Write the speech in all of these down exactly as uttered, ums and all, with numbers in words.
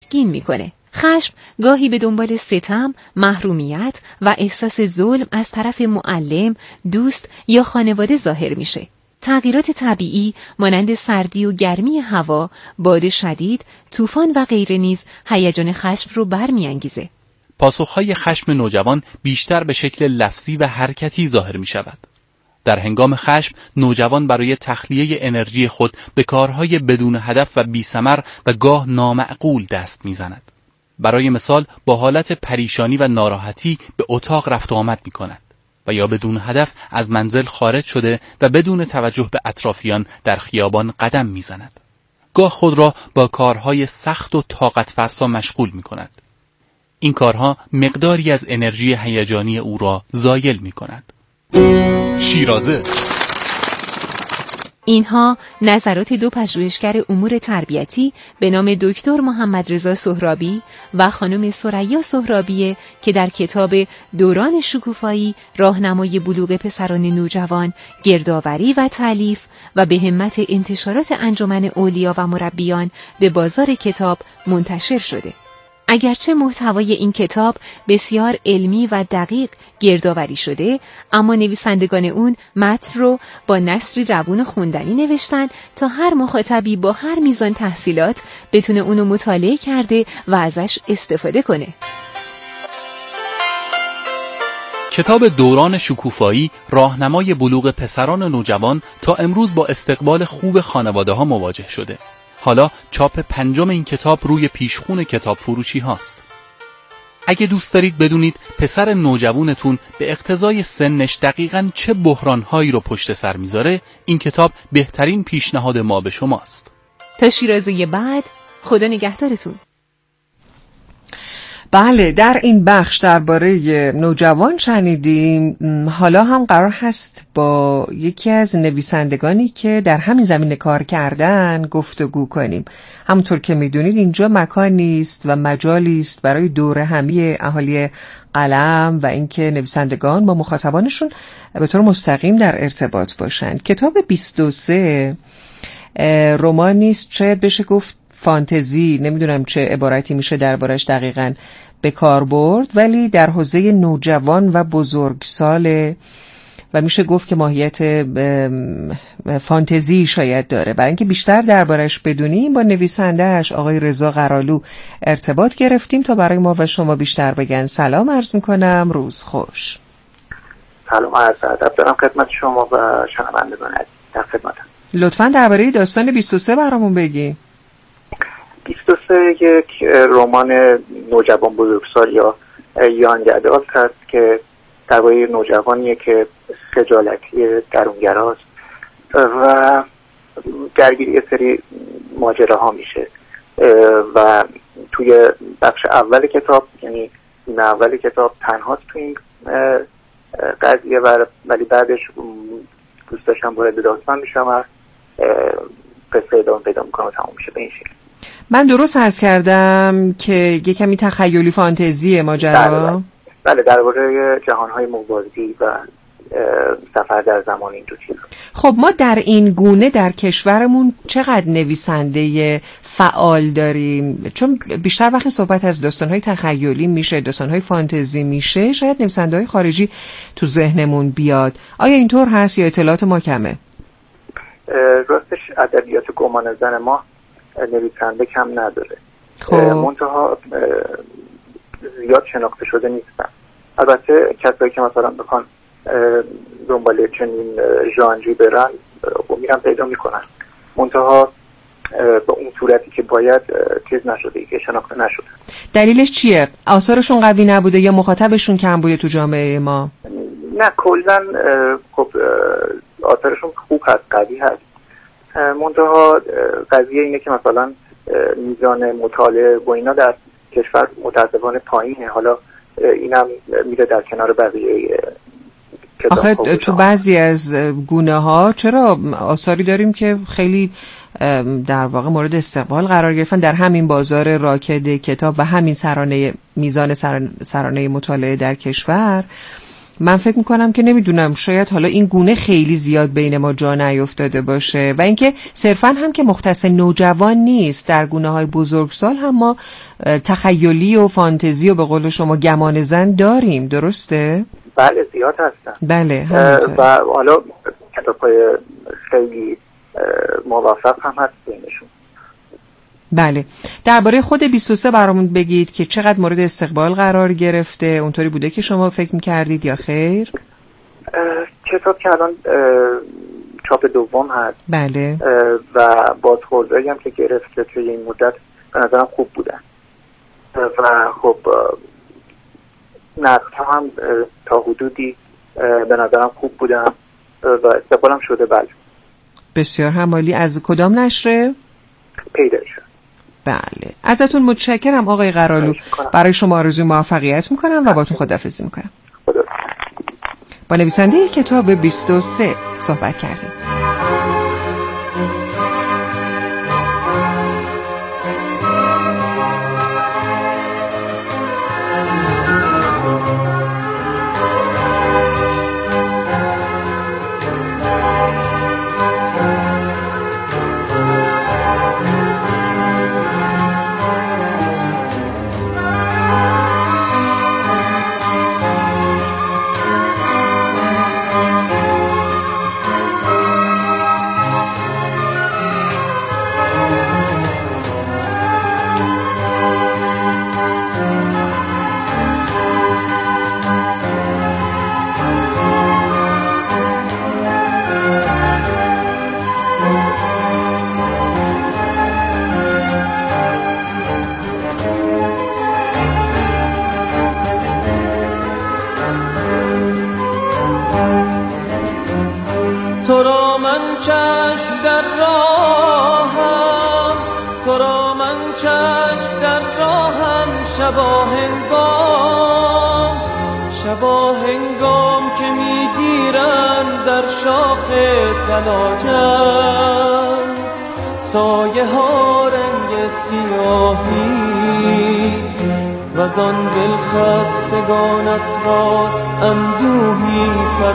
گین میکنه. خشم گاهی به دنبال ستم، محرومیت و احساس ظلم از طرف معلم، دوست یا خانواده ظاهر میشه. تغییرات طبیعی مانند سردی و گرمی هوا، باد شدید، طوفان و غیره نیز هیجان خشم رو برمی‌انگیزه. پاسخهای خشم نوجوان بیشتر به شکل لفظی و حرکتی ظاهر می شود. در هنگام خشم، نوجوان برای تخلیه انرژی خود به کارهای بدون هدف و بی‌ثمر و گاه نامعقول دست می زند. برای مثال با حالت پریشانی و ناراحتی به اتاق رفت و آمد می کند و یا بدون هدف از منزل خارج شده و بدون توجه به اطرافیان در خیابان قدم می زند. گاه خود را با کارهای سخت و طاقت فرسا مشغول می کند. این کارها مقداری از انرژی هیجانی او را زایل می کند. شیرازه. اینها نظرات دو پژوهشگر امور تربیتی به نام دکتر محمد رضا سهرابی و خانم ثریا سهرابیه که در کتاب دوران شکوفایی راهنمای بلوغ پسران نوجوان گردآوری و تالیف و به همت انتشارات انجمن اولیا و مربیان به بازار کتاب منتشر شده. اگرچه محتوای این کتاب بسیار علمی و دقیق گردآوری شده، اما نویسندگان اون متن رو با نثری روون خوندنی نوشتن تا هر مخاطبی با هر میزان تحصیلات بتونه اونو مطالعه کرده و ازش استفاده کنه. کتاب دوران شکوفایی راهنمای بلوغ پسران نوجوان تا امروز با استقبال خوب خانواده‌ها مواجه شده. حالا چاپ پنجم این کتاب روی پیشخوان کتاب فروشی هاست. اگه دوست دارید بدونید پسر نوجوانتون به اقتضای سنش دقیقاً چه بحران‌هایی رو پشت سر میذاره، این کتاب بهترین پیشنهاد ما به شماست. تا شیرازه بعد، خدا نگهدارتون. بله، در این بخش درباره نوجوان شنیدیم. حالا هم قرار هست با یکی از نویسندگانی که در همین زمینه کار کردن گفتگو کنیم. همونطور که میدونید اینجا مکانی است و مجالی است برای دوره همی اهالی قلم و اینکه نویسندگان با مخاطبانشون به طور مستقیم در ارتباط باشند. کتاب بیست و سه رمانی است، شاید بشه گفت فانتزی، نمیدونم چه عبارتی میشه دربارش دقیقاً به کار برد، ولی در حوزه نوجوان و بزرگساله و میشه گفت که ماهیت فانتزی شاید داره. برای اینکه بیشتر دربارش بدونیم با نویسنده‌اش آقای رضا قرالو ارتباط گرفتیم تا برای ما و شما بیشتر بگن. سلام عرض میکنم، روز خوش. سلام عرض ادب دارم خدمت شما و شنوندگان عزیز. در خدمتم. لطفاً درباره داستان بیست و سه برامون بگی. بیست و سه یک رمان نوجوان بزرگسال یا یانگ ادالت هست که درباره نوجوانیه که خجالتی درونگراست و درگیر یه سری ماجراها میشه و توی بخش اول کتاب، یعنی این اول کتاب تنهاست تو این قضیه، ولی بعدش دوست داشتم وارد داستان میشم و قصه ادامه پیدا میکنم و تمام میشه به این شکل. من درست عرض کردم که یه کمی تخیلی فانتزیه ماجرا؟ بله، درباره جهانهای موازی و سفر در زمان اینجور چیزا. خب ما در این گونه در کشورمون چقدر نویسنده فعال داریم؟ چون بیشتر وقت صحبت از داستانهای تخیلی میشه، داستانهای فانتزی میشه، شاید نویسنده‌های خارجی تو ذهنمون بیاد. آیا اینطور هست یا اطلاعات ما کمه؟ راستش ادبیات گمان زن ما نویسنده کم نداره. خب منتها زیاد شناخته شده نیستن. البته کسایی که مثلا بخوان دنبال چنین ژانری برن و میرن پیدا میکنن، منتها به اون صورتی که باید چیز نشده، که شناخته نشده. دلیلش چیه؟ آثارشون قوی نبوده یا مخاطبشون کم بوده تو جامعه ما؟ نه، کلا خب آثارشون خوب هست، قوی هست، منتها قضیه اینه که مثلا میزان مطالعه و اینا در کشور متاسفانه پایینه. حالا اینم میره در کنار بقیه. آخه تو بعضی از گونه ها چرا آثاری داریم که خیلی در واقع مورد استقبال قرار گرفتن در همین بازار راکد کتاب و همین سرانه میزان سرانه مطالعه در کشور. من فکر میکنم که نمیدونم، شاید حالا این گونه خیلی زیاد بین ما جا نیفتاده باشه و اینکه صرفا هم که مختص نوجوان نیست، در گونه های بزرگسال هم ما تخیلی و فانتزی و به قول شما گمان زن داریم، درسته؟ بله زیاد هستن. بله همینطور. و حالا کتاب‌های خیلی موافق هم هست بینشون. بله. درباره خود بیست و سه برامون بگید که چقدر مورد استقبال قرار گرفته، اونطوری بوده که شما فکر می‌کردید یا خیر؟ کتاب که الان چاپ دوم هست. بله. و بازخوردهایی هم که گرفته توی این مدت به نظرم خوب بودن و خب نقد هم تا حدودی به نظرم خوب بودن و استقبالم شده. بله بسیار همالی. از کدام نشره؟ پیدا شد. بله ازتون متشکرم آقای قرالو. برای شما آرزوی موفقیت میکنم و باتون خداحافظی میکنم. خدا. با نویسنده کتاب بیست و سه صحبت کردیم. تو را من چشم در راهم، تو را من چشم در راهم، شبا هنگام شبا هنگام که میگیرن در شاخ طلاجم سایه ها رنگ سیاهی و زان دل خستگانت راست اندوهی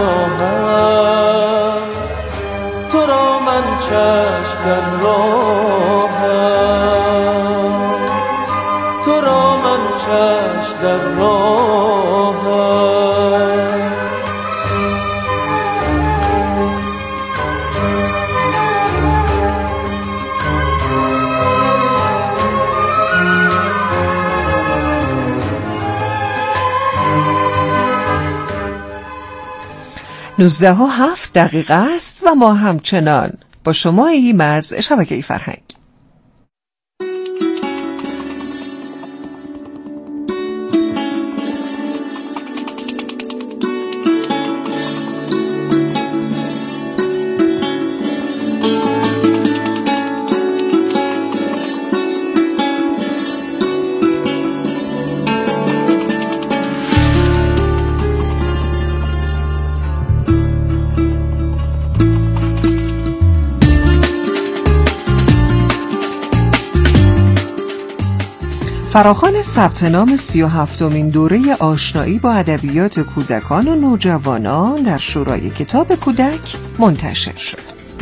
فراهم. تو را من چشم در راهم، تو را من چشم در راهم. نوزده و هفت دقیقه است و ما همچنان با شما ایم از شبکه فرهنگ. فراخوان ثبت نام سی و هفتمین دوره آشنایی با ادبیات کودکان و نوجوانان در شورای کتاب کودک منتشر شد.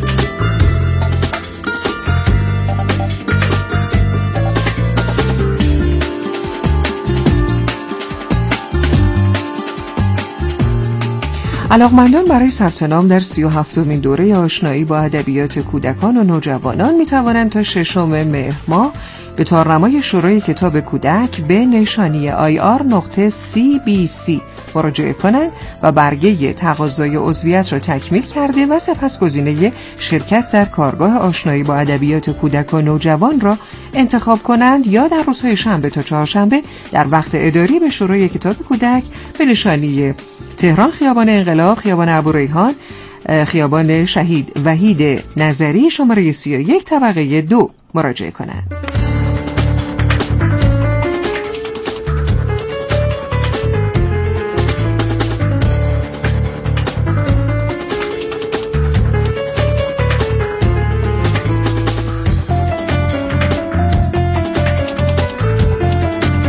علاقمندان برای ثبت نام در سی و هفتمین دوره آشنایی با ادبیات کودکان و نوجوانان می توانند تا ششم مهر ماه به تارنمای شورای کتاب کودک به نشانی آی آر نقطه سی بی سی مراجعه کنند و برگه تقاضای عضویت را تکمیل کرده و سپس گزینه شرکت در کارگاه آشنایی با ادبیات کودک و نوجوان را انتخاب کنند یا در روزهای شنبه تا چهارشنبه در وقت اداری به شورای کتاب کودک به نشانی تهران، خیابان انقلاب، خیابان ابوریحان، خیابان شهید وحید نظری شماره سی و یک طبقه دو مراجعه کنند.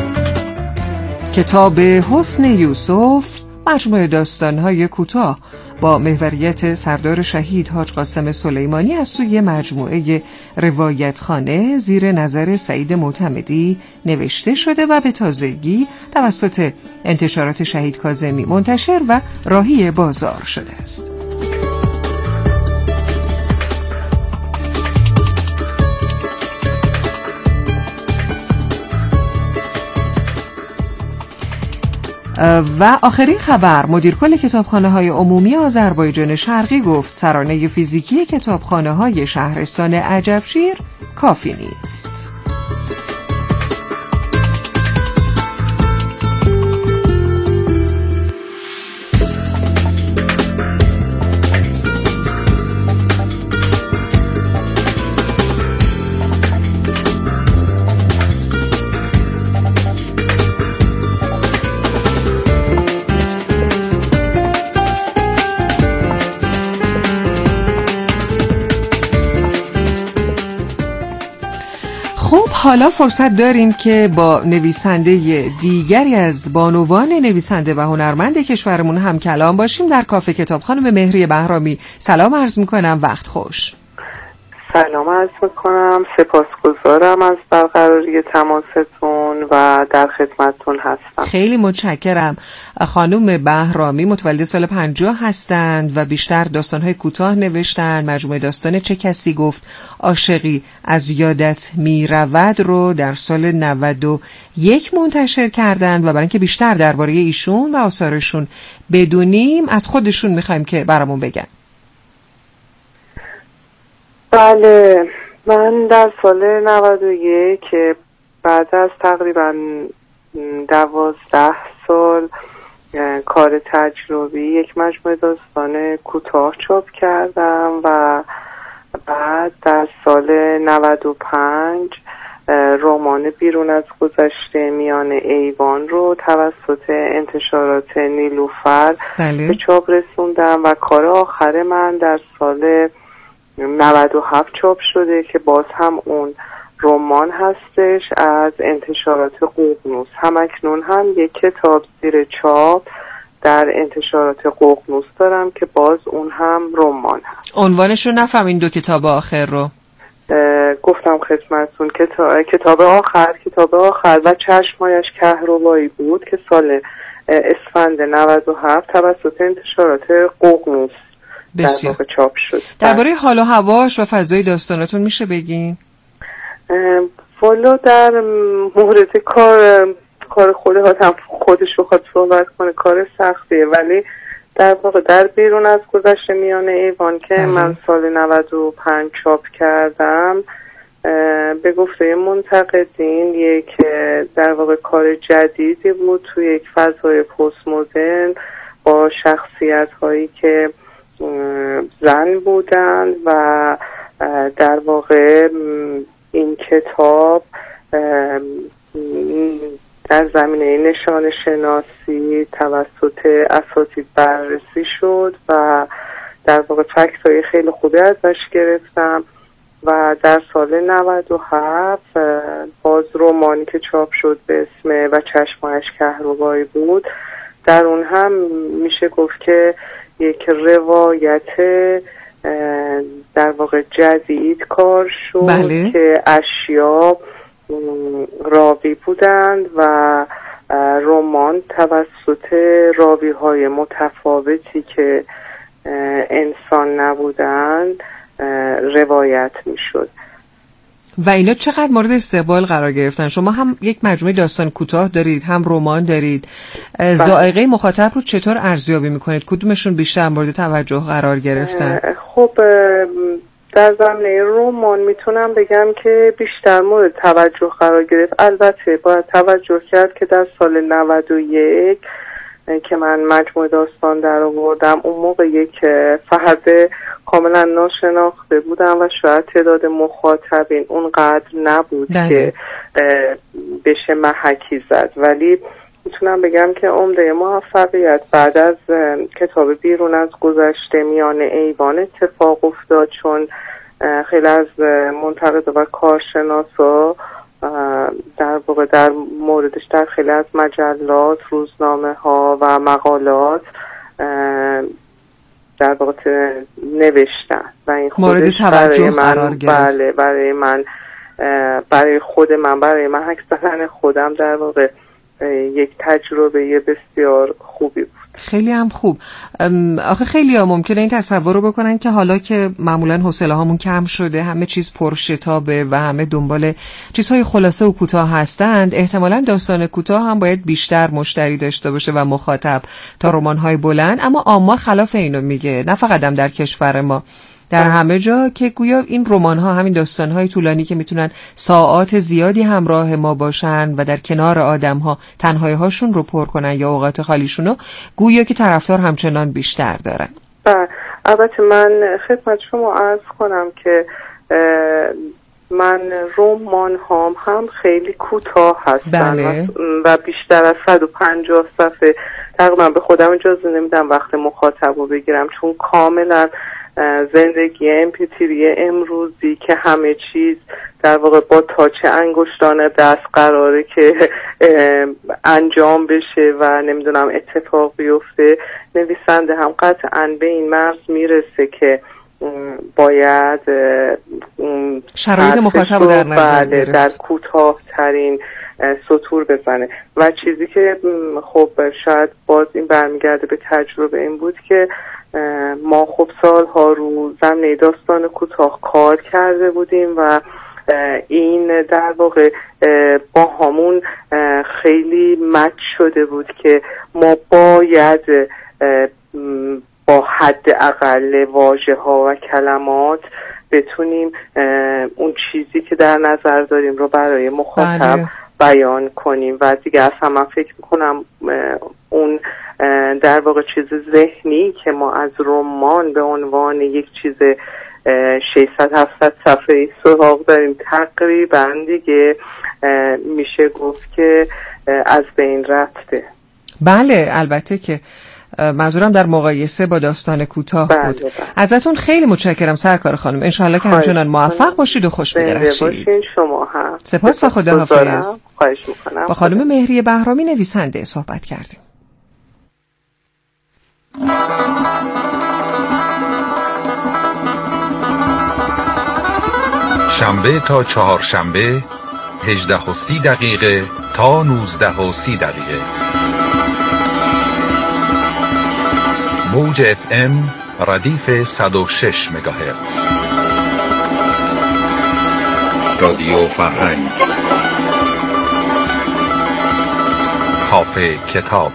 کتاب حسن یوسف مجموعه داستان‌های کوتاه با محوریت سردار شهید حاج قاسم سلیمانی از سوی مجموعه روایتخانه زیر نظر سعید معتمدی نوشته شده و به تازگی توسط انتشارات شهید کاظمی منتشر و راهی بازار شده است. و آخرین خبر، مدیر کل کتابخانه‌های عمومی آذربایجان شرقی گفت سرانه فیزیکی کتابخانه‌های شهرستان عجبشیر کافی نیست. خب حالا فرصت داریم که با نویسنده دیگری از بانوان نویسنده و هنرمند کشورمون هم کلام باشیم در کافه کتاب. خانم مهری بهرامی سلام عرض میکنم، وقت خوش. سلام عرض میکنم، سپاسگزارم از برقراری تماستون و در خدمتتون هستم. خیلی متشکرم. خانم بهرامی متولد سال پنجاه هستند و بیشتر داستانهای کوتاه نوشتن. مجموعه داستان چه کسی گفت عاشقی از یادت میرود رو در سال نود و یک منتشر کردند و برای اینکه بیشتر درباره ایشون و آثارشون بدونیم از خودشون میخوایم که برامون بگن. بله، من در سال نود و یک که بعد از تقریبا دوازده سال کار تجربی یک مجموعه داستان کوتاه چاپ کردم و بعد در سال نود و پنج رمان بیرون از گذشته میان ایوان رو توسط انتشارات نیلوفر بله. به چاپ رسوندم و کار آخر من در سال نود و هفت چاپ شده که باز هم اون رمان هستش از انتشارات ققنوس. همکنون هم یک کتاب زیر چاپ در انتشارات ققنوس دارم که باز اون هم رمان هست. عنوانش رو نفهم این دو کتاب آخر رو. گفتم خدمتتون کتاب, کتاب آخر کتاب آخر و چشمایش کهربایی بود که سال اسفند نود و هفت توسط انتشارات ققنوس در واقع چاپ شد. درباره حال و هواش و فضای داستاناتون میشه بگین؟ والا در مورد کار کار خودم خودش بخواد صحبت کنه کار سختیه، ولی در واقع در بیرون از گذشته میان ایوان که اه. من سال نود و پنج چاپ کردم به گفته منتقدین یک در واقع کار جدیدی بود توی یک فضای پست مدرن با شخصیت هایی که زن بودن و در واقع این کتاب در زمینه نشان شناسی توسط اساتید بررسی شد و در واقع فکت‌های خیلی خوبی ازش گرفتم و در سال نود و هفت باز رمانی که چاپ شد به اسم و چشمایش کهربایی بود. در اون هم میشه گفت که یک روایت در واقع جدید کار شد بله. که اشیا راوی بودند و رمان توسط راوی های متفاوتی که انسان نبودند روایت می شد. و اینا چقدر مورد استقبال قرار گرفتن؟ شما هم یک مجموعه داستان کوتاه دارید، هم رمان دارید. ذائقه مخاطب رو چطور ارزیابی میکنید؟ کدومشون بیشتر مورد توجه قرار گرفتن؟ خب در زمینه رمان میتونم بگم که بیشتر مورد توجه قرار گرفت. البته باید توجه کرد که در سال نود و یک که من مجموعه داستان در آوردم اون موقع یک فرد کاملا ناشناخته بودم و شاید تعداد مخاطبین اونقدر نبود بله. که بشه محکی زد، ولی میتونم بگم که عمده موفقیت بعد از کتاب بیرون از گذشته میان ایوان اتفاق افتاد، چون خیلی از منتقدا و کارشناسا در واقع در موردش در خیلی از مجلات، روزنامه ها و مقالات در واقع نوشتن و این مورد توجه قرار گرفت. بله برای من، برای خود من، برای من حکس زدن خودم در واقع یک تجربه بسیار خوبی بود. خیلی هم خوب. آخه خیلی ها ممکنه این تصور رو بکنن که حالا که معمولا حوصله هامون کم شده، همه چیز پرشتابه و همه دنبال چیزهای خلاصه و کوتاه هستند، احتمالاً داستان کوتاه هم باید بیشتر مشتری داشته باشه و مخاطب تا رمان‌های بلند. اما آمار خلاف اینو میگه، نه فقط هم در کشور ما، در همه جا، که گویا این رمان‌ها، همین داستان‌های طولانی که میتونن ساعات زیادی همراه ما باشن و در کنار آدم‌ها تنهایی‌هاشون رو پر کنن یا اوقات خالیشونو، گویا که طرفدار همچنان بیشتر دارن. بله، البته من خدمت شما عرض کنم که من رمان هام هم خیلی کوتاه هستن. بله. و بیشتر از صد و پنجاه صفحه تقریبا به خودم اجازه نمیدم وقت مخاطب رو بگیرم، چون کاملا زندگی امپیتری امروزی که همه چیز در واقع با تاچ انگشتان دست قراره که انجام بشه و نمیدونم اتفاق بیفته، نویسنده هم قطعاً به این مرز میرسه که باید شرایط مخاطب رو در نظر گرفت، در کوتاه ترین سطور بزنه. و چیزی که خب شاید باز این برمیگرده به تجربه این بود که ما خب سالها رو زمینه داستان کوتاه کار کرده بودیم و این در واقع با همون خیلی مچ شده بود که ما باید با حد اقل واژه ها و کلمات بتونیم اون چیزی که در نظر داریم رو برای مخاطب بله. بیان کنیم. و دیگه اصلا من فکر میکنم اون در واقع چیز ذهنی که ما از رمان به عنوان یک چیز ششصد هفتصد صفحه‌ای سراغ داریم تقریبا دیگه میشه گفت که از بین رفته. بله البته که منظورم در مقایسه با داستان کوتاه بله بود. بله. ازتون خیلی متشکرم سرکار خانم، انشالله که همچنان موفق باشید و خوش بدرخشید. شما هم سپاس و خداحافظ. خواهش میکنم. با خانم مهریه بهرامی نویسنده صحبت کردیم. شنبه تا چهارشنبه هجده و سی دقیقه تا نوزده و سی دقیقه موج اف ام ردیف صد و شش مگاهرتز. رادیو فرهنگ. کافه کتاب.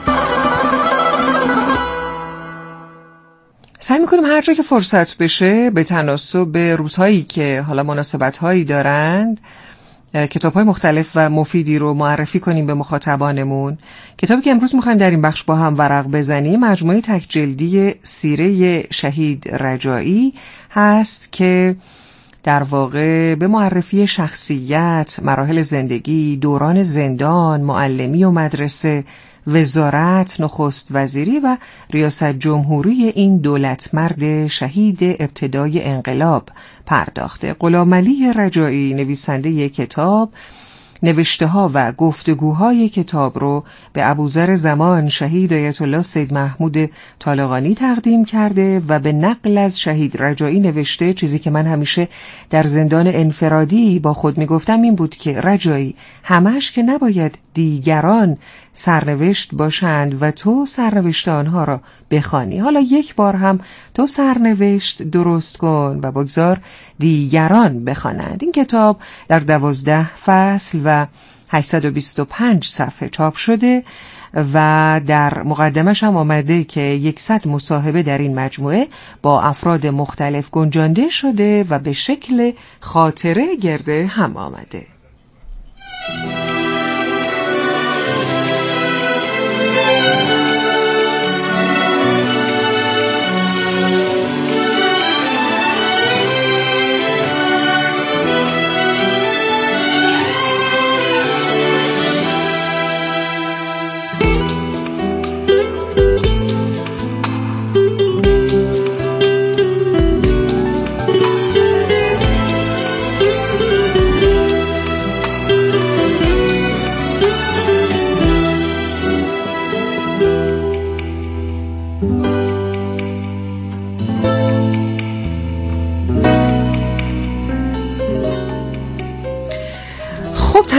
سعی میکنیم هر جا که فرصت بشه به تناسب روزهایی که حالا مناسبت‌هایی دارند کتاب‌های مختلف و مفیدی رو معرفی کنیم به مخاطبانمون. کتابی که امروز می‌خوایم در این بخش با هم ورق بزنیم مجموعه تک جلدی سیره شهید رجایی هست که در واقع به معرفی شخصیت، مراحل زندگی، دوران زندان، معلمی و مدرسه، وزارت، نخست وزیری و ریاست جمهوری این دولتمرد شهید ابتدای انقلاب پرداخته. غلامعلی رجایی نویسنده کتاب نوشته ها و گفتگوهای کتاب رو به ابوذر زمان شهید آیت الله سید محمود طالقانی تقدیم کرده و به نقل از شهید رجایی نوشته. چیزی که من همیشه در زندان انفرادی با خود میگفتم این بود که رجایی همش که نباید دیگران سرنوشت باشند و تو سرنوشت آنها را بخوانی، حالا یک بار هم تو سرنوشت درست کن و بگذار دیگران بخوانند. این کتاب در دوازده فصل و هشتصد و بیست و پنج صفحه چاپ شده و در مقدمش هم آمده که یکصد مصاحبه در این مجموعه با افراد مختلف گنجانده شده و به شکل خاطره گرده هم آمده.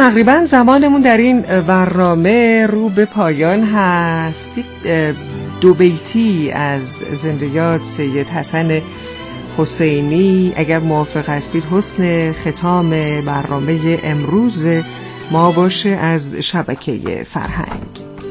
تقریبا زمانمون در این برنامه رو به پایان هست. دو بیتی از زنده یاد سید حسن حسینی اگر موافق هستید حسن ختام برنامه امروز ما باشه از شبکه فرهنگ.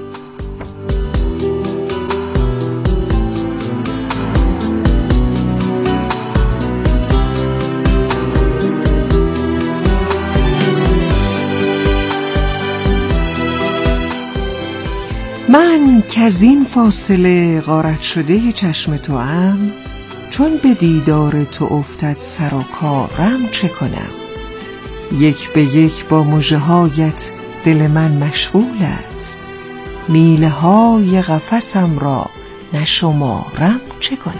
من که از این فاصله غارت شده چشم تو ام، چون به دیدار تو افتد سر و کارم چه کنم؟ یک به یک با مژه‌هایت دل من مشغول است، میله های قفسم را نشمارم چه کنم؟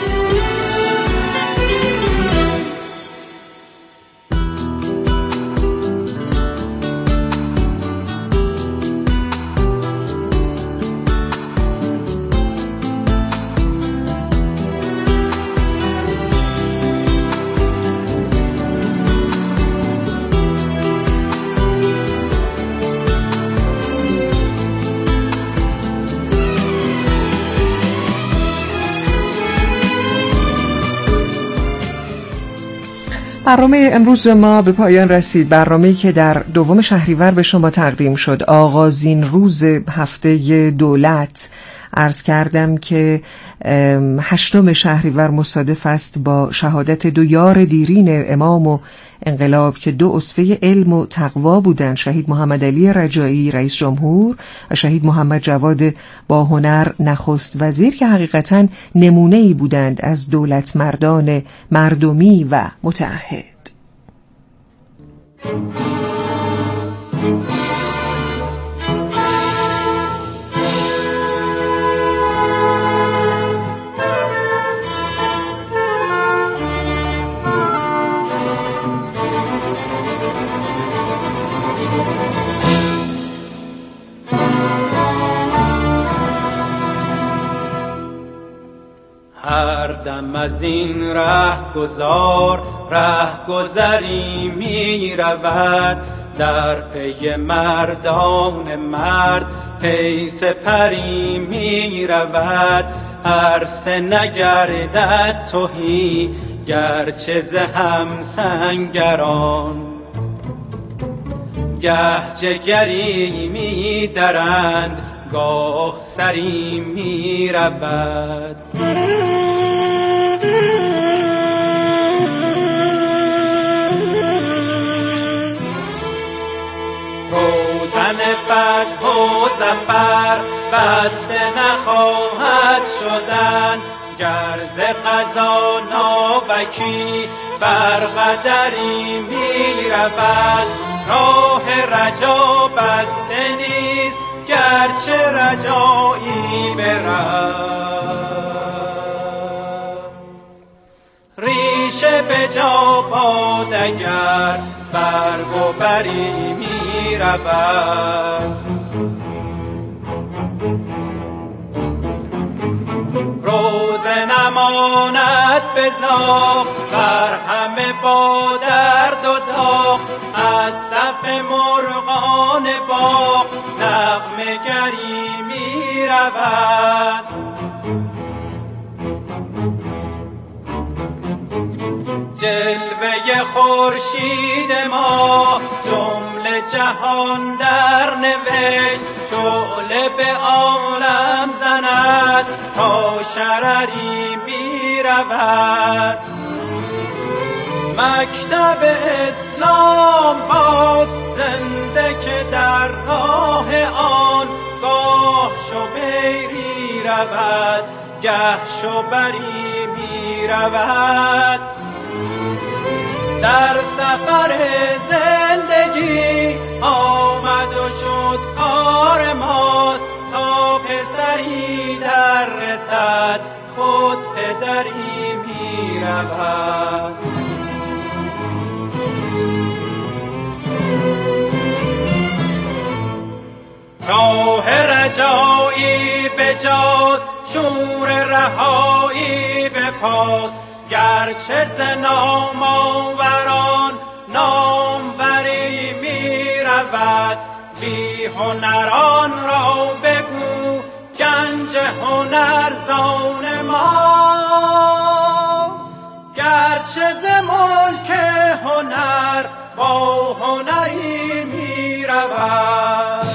برنامه امروز ما به پایان رسید. برنامه‌ای که در دوم شهریور به شما تقدیم شد، آغازین روز هفته دولت. عرض کردم که هشتم شهریور مصادف است با شهادت دو یار دیرین امام و انقلاب که دو اسوه علم و تقوا بودند، شهید محمد علی رجایی رئیس جمهور و شهید محمد جواد با هنر نخست وزیر، که حقیقتاً نمونه‌ای بودند از دولت مردان مردمی و متعهد. هر دم از این ره گذار ره گذری می رود، در پی مردان مرد پی سپری می رود. عرصه نگردد تهی گرچه ز همسنگران، گه جگری می درند گاه سری می رود. روزن فتح و ظفر بسته نخواهد شدن، گر ز قضا ناوکی بر قدری می رود. راه رجا بسته نیست گرچه رجایی برد، ریشه به جا باد اگر برگ و بری می رود. روز نماند به زاغ بر همه با درد و داغ، از صف مرغان باغ نغمه گری می رود. جلوه خورشید ما جمله جهان در نوشت، شعله به عالم زند تا شرری می رود. مکتب اسلام باد زنده که در راه آن گاه شوبری رود گه شوبری می رود. در سفر زندگی آمد و شد کار ماست، تا پسری در رسد خود پدری می رود. راه رجایی بجاست شور رهایی بپاس، گرچه ز نام آوران ناموری می رود. رود. بی هنران را بگو گنج هنر زان ما، گرچه ز ملک هنر با هنری می رود.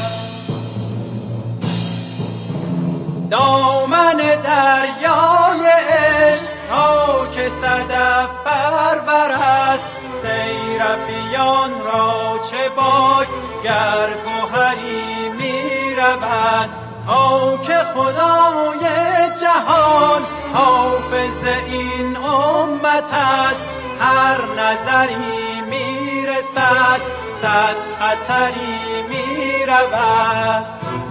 دامن دریای عشق تا که صدف پرور است، سیرفیان را چه باک گر گوهری می رود. تا که خدای جهان حافظ این امت است، هر نظری می رسد صد خطری می رود.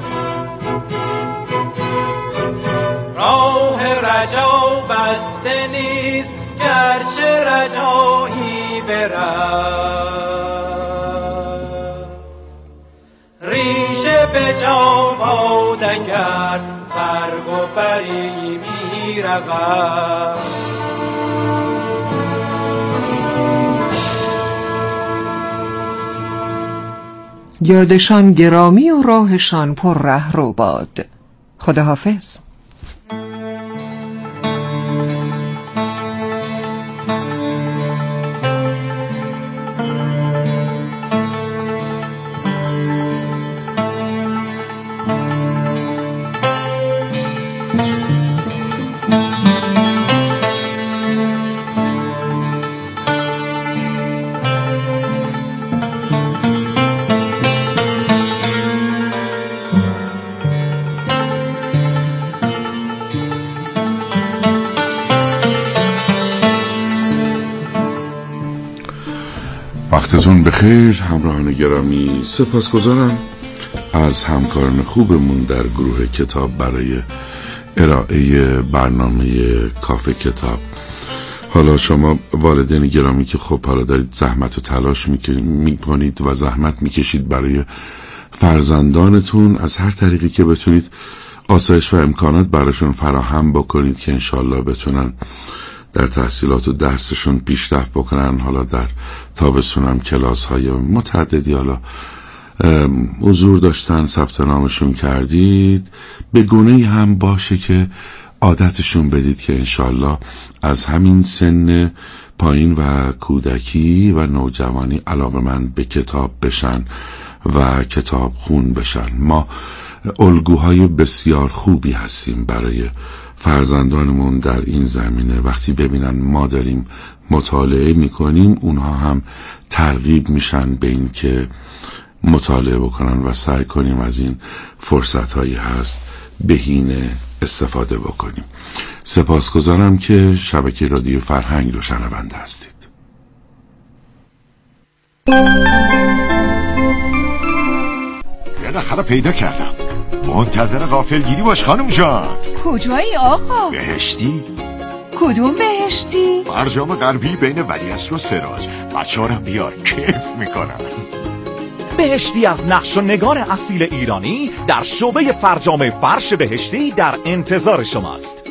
راه رجا بسته نیست گرچه رجایی برد، ریشه به جا باد اگر برگ و بری می رود. یادشان گرامی و راهشان پر ره رو باد. خداحافظ. وقتتون بخیر همراهان گرامی. سپاسگزارم از همکاران خوبمون در گروه کتاب برای ارائه برنامه کافه کتاب. حالا شما والدین گرامی که خب حالا دارید زحمت و تلاش میکنید و زحمت میکشید برای فرزندانتون، از هر طریقی که بتونید آسایش و امکانات براشون فراهم بکنید که انشالله بتونن در تحصیلات و درسشون پیشرفت بکنن. حالا در تابستون هم کلاس های متعددی حالا حضور داشتن، ثبت نامشون کردید. به گونه‌ای هم باشه که عادتشون بدید که انشالله از همین سن پایین و کودکی و نوجوانی علاقه‌مند به کتاب بشن و کتاب خون بشن. ما الگوهای بسیار خوبی هستیم برای فرزندانمون در این زمینه. وقتی ببینن ما داریم مطالعه میکنیم، اونها هم ترغیب میشن به این که مطالعه بکنن و سعی کنیم از این فرصت هایی هست بهینه استفاده بکنیم. سپاسگزارم که شبکه رادیو فرهنگ رو شنونده هستید. یه نخره پیدا کردم، منتظر غافلگیری باش خانم جان. کجایی آقا؟ بهشتی. کدوم بهشتی؟ فرجام غربی بین ولیعصر و سراج. بچه‌هارم بیار، کیف میکنم. بهشتی از نقش و نگار اصیل ایرانی در شعبه فرجام فرش بهشتی در انتظار شماست.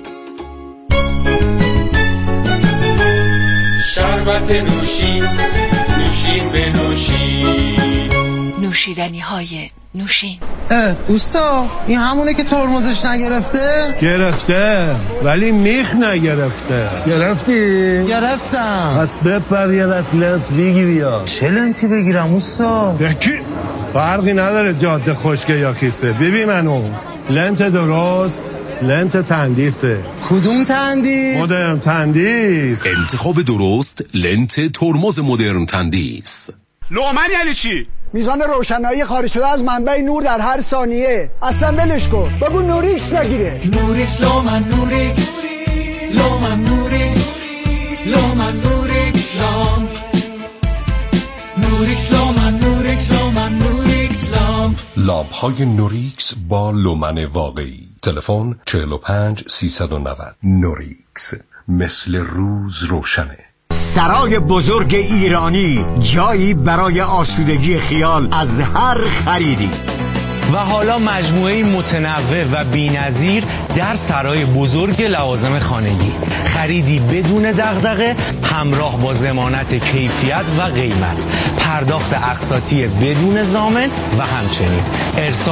شربت نوشین، نوشین به نوشین، نوشیدنی های نوشین. اه اوستا، این همونه که ترمزش نگرفته؟ گرفته ولی میخ نگرفته. گرفتی؟ گرفتم. پس بپر یه دست لنت بگیری. یا چه لنتی بگیرم اوستا؟ یکی فرقی نداره جاده خشکه یا خیسه. ببین منو لنت درست، لنت تندیسه. کدوم تندیس؟ مدرن تندیس. انتخاب درست لنت ترمز مدرن تندیس. لومن یعنی چی؟ میزان روشنایی خارج شده از منبع نور در هر ثانیه. اصلا ولش کن، بگو نوریکس بگیره. نوریکس لومن نوریکس لومن نوریکس لومن نوریکس لامپ نوریکس لومن نوریکس لومن نوریکس لامپ. لامپ های نوریکس با لومن واقعی. تلفن چهل و پنج سیصد و نود. نوریکس، مثل روز روشنه. سرای بزرگ ایرانی، جایی برای آسودگی خیال از هر خریدی. و حالا مجموعه متنوع و بی‌نظیر در سرای بزرگ لوازم خانگی. خریدی بدون دغدغه همراه با ضمانت کیفیت و قیمت، پرداخت اقساطی بدون ضامن و همچنین ارسال